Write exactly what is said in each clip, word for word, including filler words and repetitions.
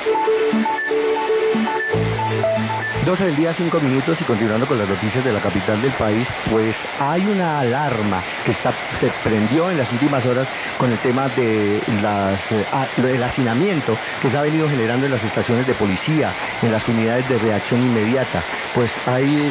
doce del día, cinco minutos, y continuando con las noticias de la capital del país, pues hay una alarma que está, se prendió en las últimas horas con el tema de las, ah, del hacinamiento que se ha venido generando en las estaciones de policía, en las unidades de reacción inmediata. Pues hay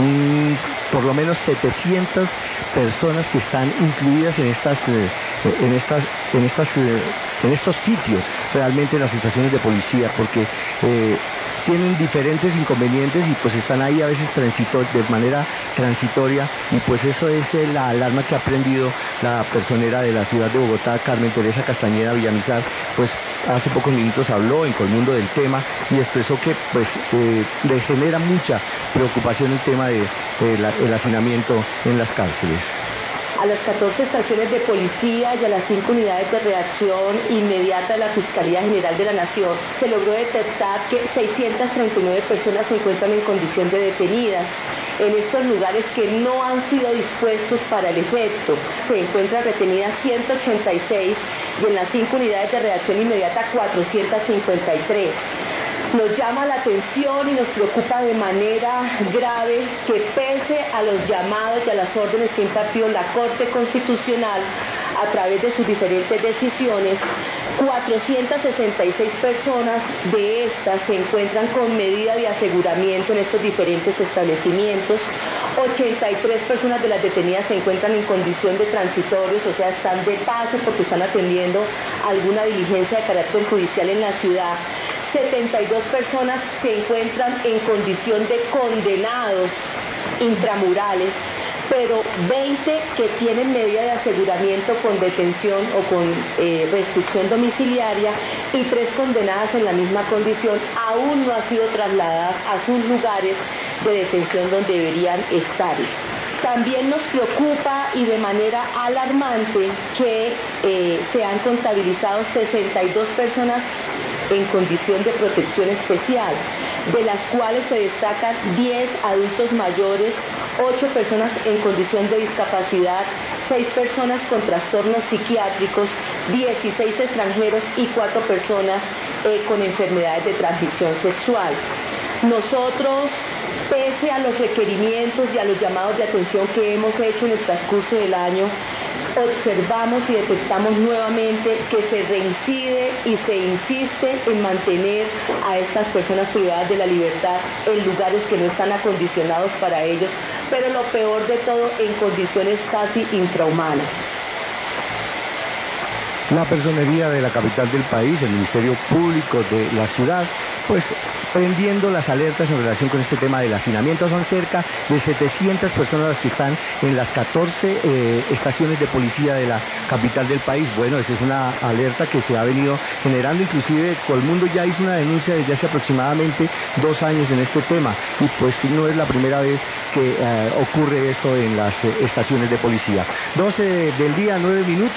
un, por lo menos setecientas personas que están incluidas en estas, eh, en estas, en estas, eh, en estos sitios, realmente en las estaciones de policía, porque eh, tienen diferentes inconvenientes y pues están ahí a veces transito, de manera transitoria, y pues eso es eh, la alarma que ha prendido la personera de la ciudad de Bogotá, Carmen Teresa Castañeda Villamizar. Pues hace pocos minutos habló en Colmundo del tema y expresó que pues eh, le genera mucha preocupación el tema del de, de el hacinamiento en las cárceles. A las catorce estaciones de policía y a las cinco unidades de reacción inmediata de la Fiscalía General de la Nación se logró detectar que seiscientas treinta y nueve personas se encuentran en condición de detenidas en estos lugares que no han sido dispuestos para el efecto. Se encuentran retenidas ciento ochenta y seis y en las cinco unidades de reacción inmediata cuatrocientas cincuenta y tres. Nos llama la atención y nos preocupa de manera grave que pese a los llamados y a las órdenes que ha impartido la Corte Constitucional a través de sus diferentes decisiones, cuatrocientas sesenta y seis personas de estas se encuentran con medida de aseguramiento en estos diferentes establecimientos, ochenta y tres personas de las detenidas se encuentran en condición de transitorios, o sea, están de paso porque están atendiendo alguna diligencia de carácter judicial en la ciudad. setenta y dos personas se encuentran en condición de condenados intramurales, pero veinte que tienen medida de aseguramiento con detención o con eh, restricción domiciliaria, y tres condenadas en la misma condición aún no han sido trasladadas a sus lugares de detención donde deberían estar. También nos preocupa y de manera alarmante que eh, se han contabilizado sesenta y dos personas en condición de protección especial, de las cuales se destacan diez adultos mayores, ocho personas en condición de discapacidad, seis personas con trastornos psiquiátricos, dieciséis extranjeros y cuatro personas eh, con enfermedades de transmisión sexual. Nosotros, pese a los requerimientos y a los llamados de atención que hemos hecho en el transcurso del año, observamos y detectamos nuevamente que se reincide y se insiste en mantener a estas personas privadas de la libertad en lugares que no están acondicionados para ellos, pero lo peor de todo, en condiciones casi infrahumanas. La personería de la capital del país, el Ministerio Público de la ciudad, pues prendiendo las alertas en relación con este tema del hacinamiento. Son cerca de setecientas personas las que están en las catorce eh, estaciones de policía de la capital del país. Bueno, esa es una alerta que se ha venido generando, inclusive Colmundo ya hizo una denuncia desde hace aproximadamente dos años en este tema, y pues no es la primera vez que eh, ocurre esto en las eh, estaciones de policía. doce del día, nueve minutos.